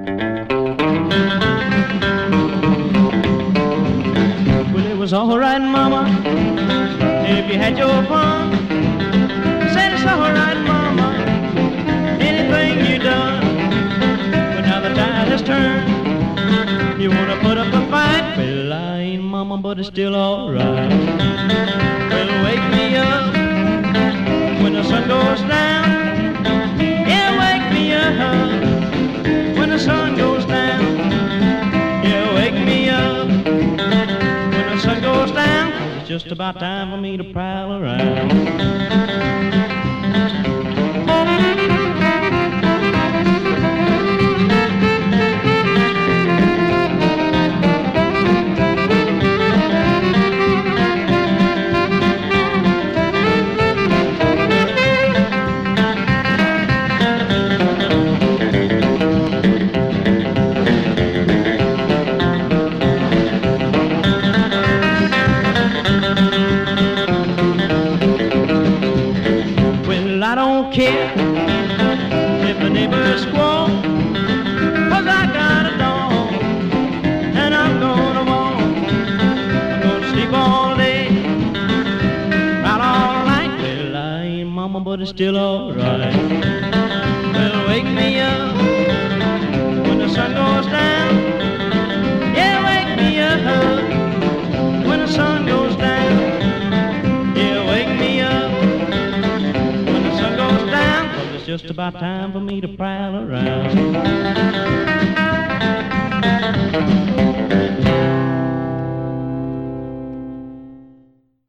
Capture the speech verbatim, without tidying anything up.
Well, it was all right, Mama, if you had your fun. Said it's all right, Mama, anything you done. But now the tide has turned. You wanna put up a fight? Well, I ain't Mama, but it's still all right. Well, wake me up when the sun goes down. Yeah, wake me up when the sun goes down. Yeah, wake me up when the sun goes down. It's just about time for me to prowl around. I don't care if the neighbors squall, 'cause I got a dog and I'm gonna walk. I'm gonna sleep all day, out all night. Well, I ain't Mama, but it's still all right. Well, wake me up when the sun goes down. Yeah, wake me up when the sun goes down. Yeah, wake me up. It's just about time for me to prowl around.